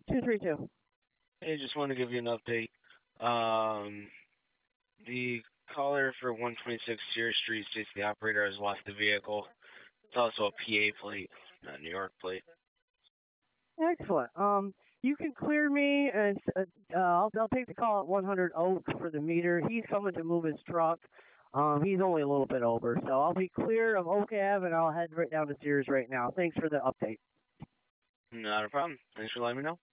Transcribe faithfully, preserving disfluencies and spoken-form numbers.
two three two. Hey, just want to give you an update. Um, the caller for one twenty-six Sears Street states the operator has lost the vehicle. It's also a P A plate, not a New York plate. Excellent. Um, you can clear me, and uh, uh, I'll, I'll take the call at one hundred Oak for the meter. He's coming to move his truck. Um, he's only a little bit over, so I'll be clear of Oak Ave, and I'll head right down to Sears right now. Thanks for the update. Not a problem. Thanks for letting me know.